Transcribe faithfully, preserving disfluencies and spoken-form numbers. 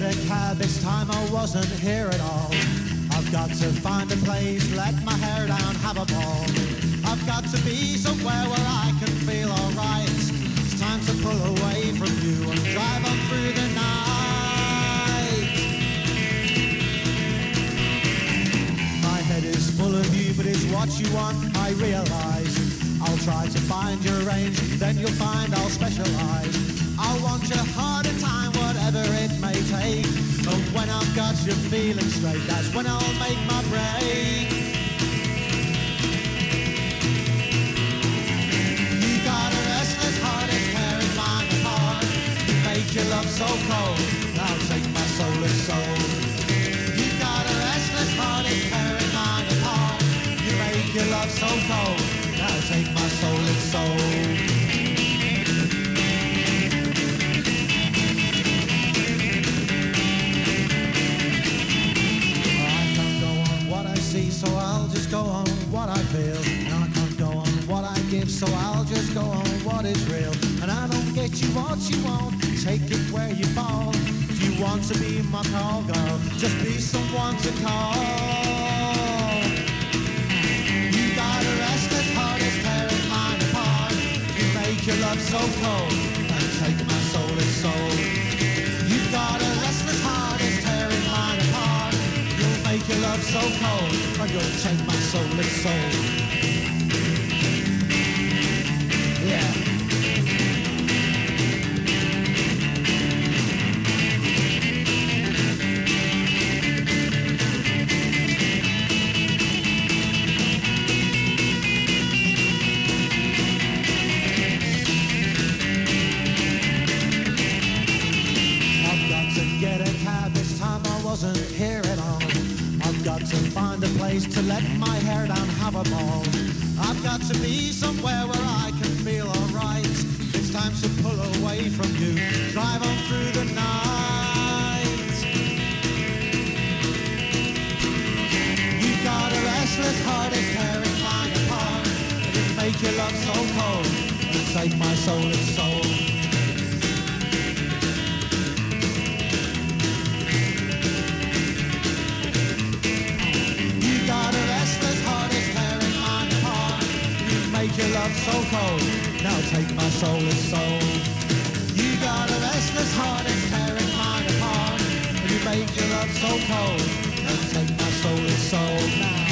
a cab, this time I wasn't here at all. I've got to find a place, let my hair down, have a ball. I've got to be somewhere where I can feel alright. It's time to pull away from you and drive on through the night. My head is full of you, but it's what you want, I realise. I'll try to find your range, then you'll find I'll specialise. I want your heart and time, whatever it may take. But when I've got you feeling straight, that's when I'll make my break. You got a restless heart, it's tearing mine apart. You make your love so cold, I'll take my soul and soul. You got a restless heart, it's tearing mine apart. You make your love so cold, I'll take my soul and soul. So I'll just go on what I feel, and I can't go on what I give, so I'll just go on what is real. And I don't get you what you want, take it where you fall. If you want to be my call girl, just be someone to call. You got a restless heart, it's tearing mine apart. You make your love so cold, and take my soul and soul. You got a restless heart, it's tearing mine apart. Make your love so cold, and you'll take my soul and soul. Yeah. I've got to get a cab, this time I wasn't here at all. I've got to find a place to let my hair down, have a ball. I've got to be somewhere where I can feel alright. It's time to pull away from you, drive on through the night. You got a restless heart, it's tearing mine apart. It'll make your love so cold, and take my soul and soul. Make your love so cold, now take my soul and soul. You got a restless heart, it's tearing mine apart. You make your love so cold, now take my soul and soul now.